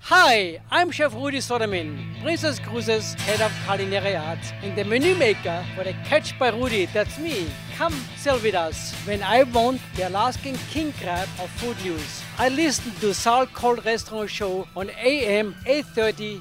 Hi, I'm Chef Rudi Sodermin, Princess Cruises Head of Culinary Arts and the menu maker for the Catch by Rudi. That's me. Come sail with us when I want the Alaskan king crab of food news. I listen to Salt Cold Restaurant Show on AM 830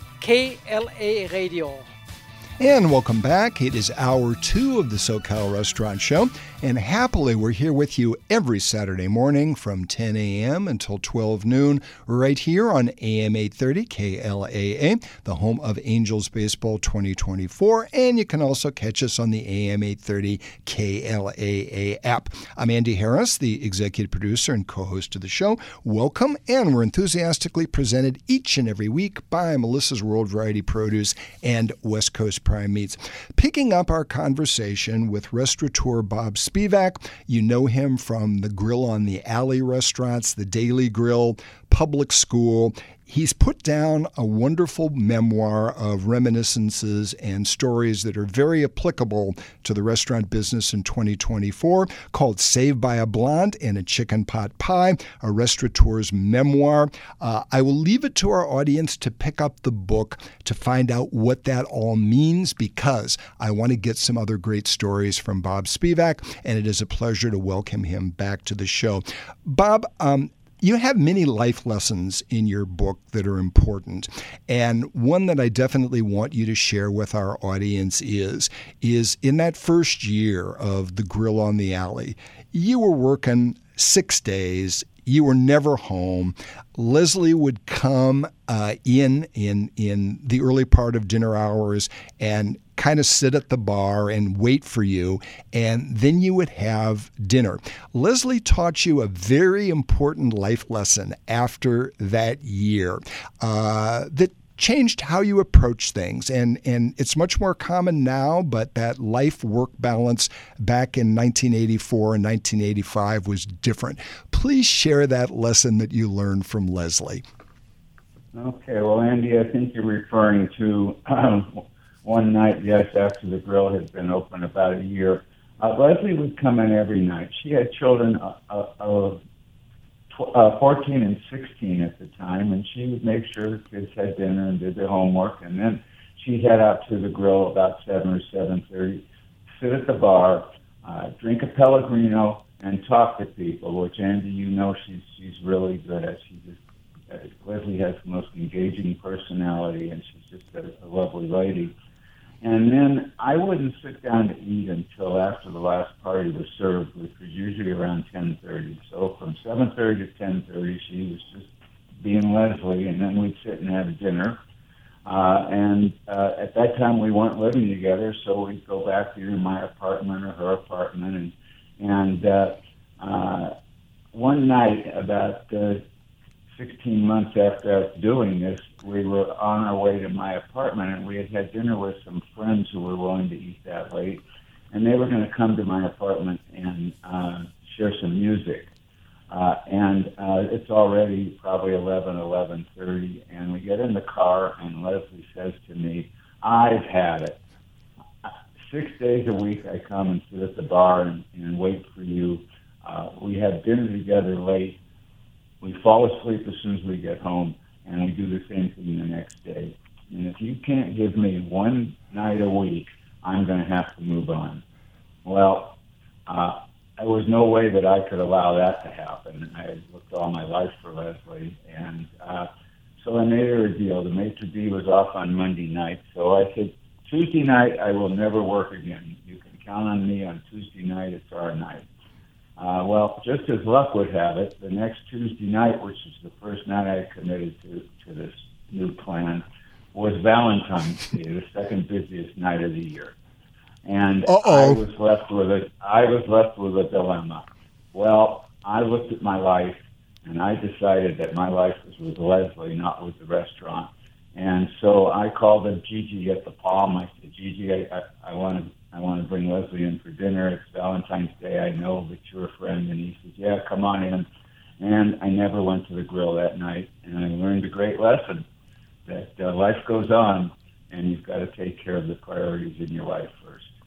KLA Radio. And welcome back. It is hour 2 of the SoCal Restaurant Show. And happily, we're here with you every Saturday morning from 10 a.m. until 12 noon, right here on AM 830 KLAA, the home of Angels Baseball 2024. And you can also catch us on the AM 830 KLAA app. I'm Andy Harris, the executive producer and co-host of the show. Welcome, and we're enthusiastically presented each and every week by Melissa's World Variety Produce and West Coast Prime Meats. Picking up our conversation with restaurateur Bob Spivak. You know him from the Grill on the Alley restaurants, the Daily Grill, Public School. He's put down a wonderful memoir of reminiscences and stories that are very applicable to the restaurant business in 2024 called Saved by a Blonde and a Chicken Pot Pie, a restaurateur's memoir. I will leave it to our audience to pick up the book to find out what that all means, because I want to get some other great stories from Bob Spivak, and it is a pleasure to welcome him back to the show. Bob, you have many life lessons in your book that are important, and one that I definitely want you to share with our audience is in that first year of the Grill on the Alley, you were working 6 days. You were never home. Leslie would come in the early part of dinner hours and kind of sit at the bar and wait for you, and then you would have dinner. Leslie taught you a very important life lesson after that year that changed how you approach things, and it's much more common now, but that life-work balance back in 1984 and 1985 was different. Please share that lesson that you learned from Leslie. Okay, well, Andy, I think you're referring to one night, yes, after the grill had been open about a year. Leslie would come in every night. She had children 14 and 16 at the time, and she would make sure the kids had dinner and did their homework, and then she'd head out to the grill about 7 or 7:30, sit at the bar, drink a Pellegrino, and talk to people, which, Andy, you know she's really good at. Leslie has the most engaging personality, and she's just a lovely lady. And then I wouldn't sit down to eat until after the last party was served, which was usually around 10:30. So from 7:30 to 10:30, she was just being Leslie, and then we'd sit and have dinner. At that time, we weren't living together, so we'd go back to either my apartment or her apartment. One night, about 16 months after I was doing this, we were on our way to my apartment, and we had dinner with some friends who were willing to eat that late, and they were going to come to my apartment and share some music. It's already probably 11:30, and we get in the car, and Leslie says to me, "I've had it. 6 days a week I come and sit at the bar and wait for you. We have dinner together late. We fall asleep as soon as we get home, and we do the same thing the next day. And if you can't give me one night a week, I'm going to have to move on." Well, there was no way that I could allow that to happen. I had looked all my life for Leslie, and so I made her a deal. The maitre d' was off on Monday night, so I said, "Tuesday night, I will never work again. You can count on me on Tuesday night. It's our night." Well, just as luck would have it, the next Tuesday night, which is the first night I committed to this new plan, was Valentine's Day, the second busiest night of the year. And I was left with a dilemma. Well, I looked at my life, and I decided that my life was with Leslie, not with the restaurant. And so I called up Gigi at the Palm. I said, "Gigi, I want to bring Leslie in for dinner. It's Valentine's Day. I know that you're a friend." And he says, "Yeah, come on in." And I never went to the grill that night, and I learned a great lesson that life goes on, and you've got to take care of the priorities in your life first.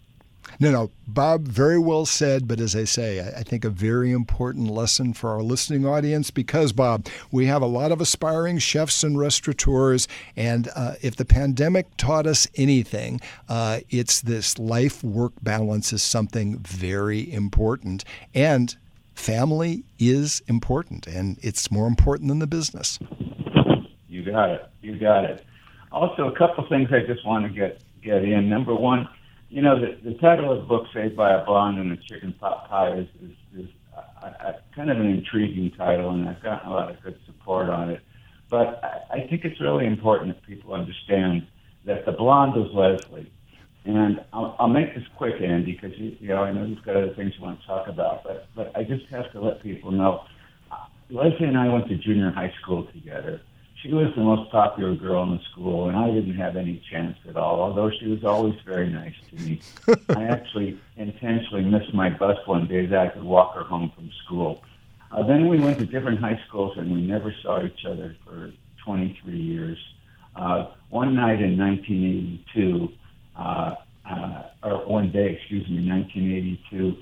No, Bob, very well said. But as I say, I think a very important lesson for our listening audience because, Bob, we have a lot of aspiring chefs and restaurateurs. And if the pandemic taught us anything, it's this life-work balance is something very important. And family is important, and it's more important than the business. You got it. You got it. Also, a couple things I just want to get in. Number one, you know, the title of the book, Saved by a Blonde and a Chicken Pot Pie, is kind of an intriguing title, and I've gotten a lot of good support on it. But I think it's really important that people understand that the blonde was Leslie. And I'll make this quick, Andy, because I know you've got other things you want to talk about, but I just have to let people know. Leslie and I went to junior high school together. She was the most popular girl in the school, and I didn't have any chance at all, although she was always very nice to me. I actually intentionally missed my bus one day that I could walk her home from school. Then we went to different high schools, and we never saw each other for 23 years. One night in 1982, or one day, 1982,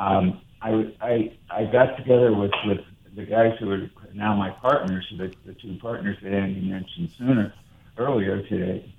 I got together with the guys who are now my partners, the two partners that Andy mentioned earlier today,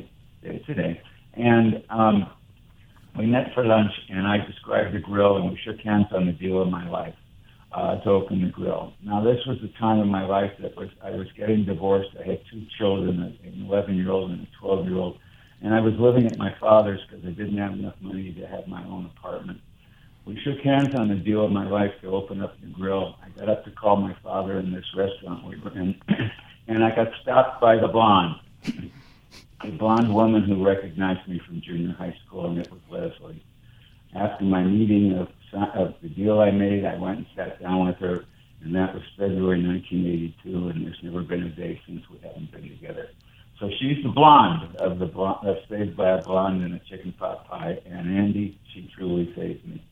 and we met for lunch, and I described the grill, and we shook hands on the deal of my life to open the grill. Now, this was the time of my life I was getting divorced. I had two children, an 11-year-old and a 12-year-old, and I was living at my father's because I didn't have enough money to have my own apartment. We shook hands on the deal of my life to open up the grill. I got up to call my father in this restaurant we were in, and I got stopped by the blonde, a blonde woman who recognized me from junior high school, and it was Leslie. After my meeting of the deal I made, I went and sat down with her, and that was February 1982, and there's never been a day since we haven't been together. So she's the blonde of Saved by a Blonde and a Chicken Pot Pie, and Andy, she truly saved me.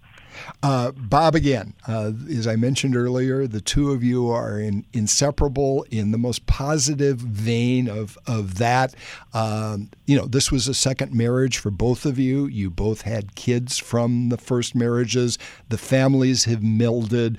Bob, again, as I mentioned earlier, the two of you are inseparable in the most positive vein of that. This was a second marriage for both of you. You both had kids from the first marriages. The families have melded.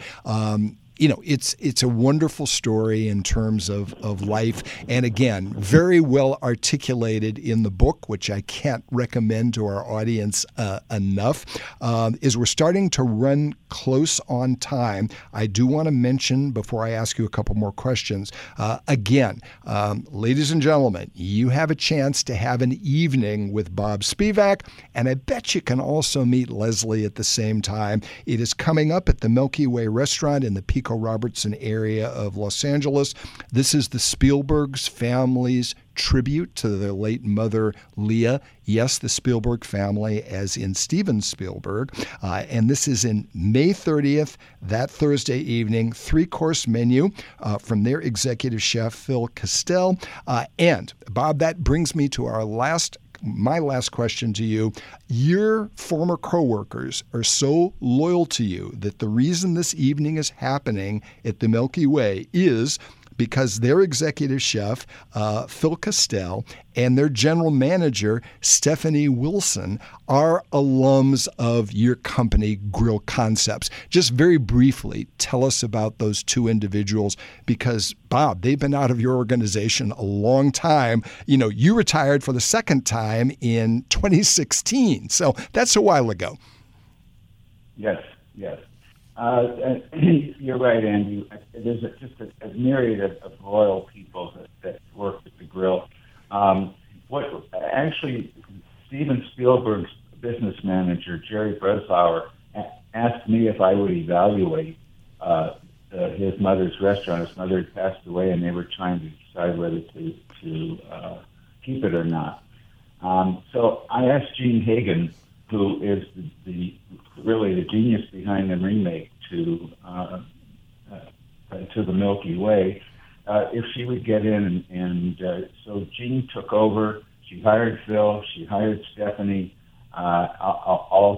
It's a wonderful story in terms of life. And again, very well articulated in the book, which I can't recommend to our audience enough. As we're starting to run close on time, I do want to mention, before I ask you a couple more questions, again, ladies and gentlemen, you have a chance to have an evening with Bob Spivak, and I bet you can also meet Leslie at the same time. It is coming up at the Milky Way restaurant in the Pico Robertson area of Los Angeles. This is the Spielberg's family's tribute to their late mother, Leah. Yes, the Spielberg family, as in Steven Spielberg. And this is in May 30th, that Thursday evening, 3-course menu from their executive chef, Phil Castell. And, Bob, that brings me to my last question to you. Your former coworkers are so loyal to you that the reason this evening is happening at the Milky Way is because their executive chef, Phil Castell, and their general manager, Stephanie Wilson, are alums of your company, Grill Concepts. Just very briefly, tell us about those two individuals because, Bob, they've been out of your organization a long time. You retired for the second time in 2016, so that's a while ago. Yes. You're right, Andy. There's just a myriad of loyal people that work at the grill. Steven Spielberg's business manager, Jerry Breslauer, asked me if I would evaluate his mother's restaurant. His mother had passed away, and they were trying to decide whether to keep it or not. So I asked Gene Hagen, who is really the genius behind the remake to the Milky Way, if she would get in, and so Jean took over. She hired Phil. She hired Stephanie. All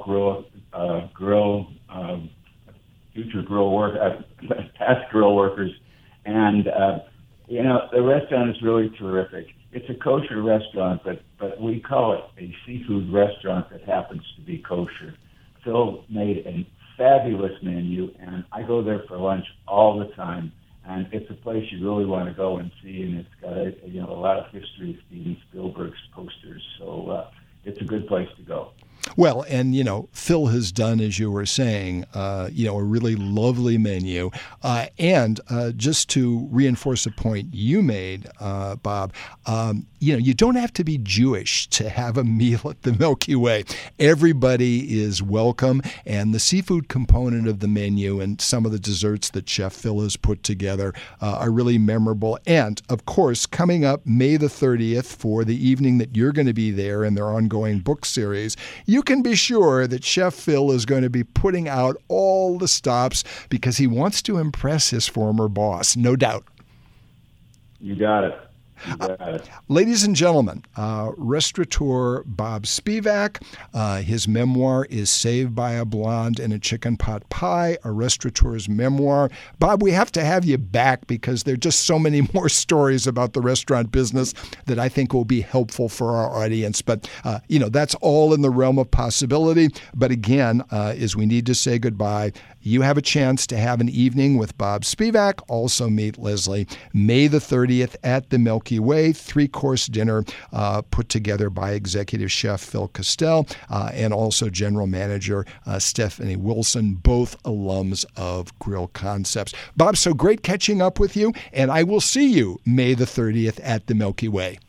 future grill work, past grill workers, and You know, the restaurant is really terrific. It's a kosher restaurant, but we call it a seafood restaurant that happens to be kosher. Phil made a fabulous menu, and I go there for lunch all the time. And it's a place you really want to go and see, and it's got a lot of history of Steven Spielberg's posters. So it's a good place to go. Well, and, Phil has done, as you were saying, a really lovely menu. And just to reinforce a point you made, Bob, you don't have to be Jewish to have a meal at the Milky Way. Everybody is welcome, and the seafood component of the menu and some of the desserts that Chef Phil has put together are really memorable. And, of course, coming up May the 30th for the evening that you're going to be there in their ongoing book series, you can be sure that Chef Phil is going to be putting out all the stops because he wants to impress his former boss, no doubt. You got it. Ladies and gentlemen, restaurateur Bob Spivak. His memoir is Saved by a Blonde and a Chicken Pot Pie, a restaurateur's memoir. Bob, we have to have you back because there are just so many more stories about the restaurant business that I think will be helpful for our audience. But, that's all in the realm of possibility. But again, as we need to say goodbye, you have a chance to have an evening with Bob Spivak, also meet Leslie, May the 30th at the Milky Way, 3-course dinner put together by Executive Chef Phil Castell and also General Manager Stephanie Wilson, both alums of Grill Concepts. Bob, so great catching up with you, and I will see you May the 30th at the Milky Way.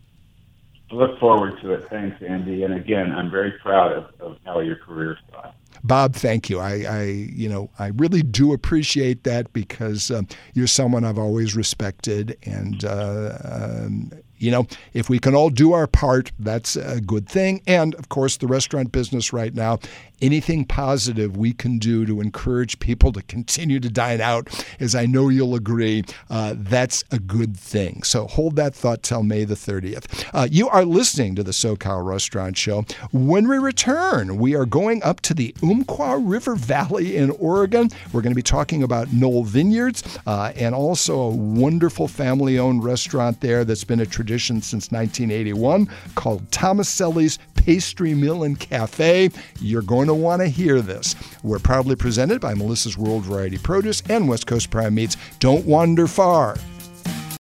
Look forward to it. Thanks, Andy. And again, I'm very proud of how your career's gone. Bob, thank you. I really do appreciate that because you're someone I've always respected, and if we can all do our part, that's a good thing. And of course, the restaurant business right now, anything positive we can do to encourage people to continue to dine out, as I know you'll agree, that's a good thing. So hold that thought till May the 30th. You are listening to the SoCal Restaurant Show. When we return, we are going up to the Umpqua River Valley in Oregon. We're going to be talking about Knoll Vineyards and also a wonderful family-owned restaurant there that's been a tradition since 1981 called Tomaselli's Pastry Mill and Cafe. You're going to want to hear this. We're proudly presented by Melissa's World Variety Produce and West Coast Prime Meats. Don't wander far.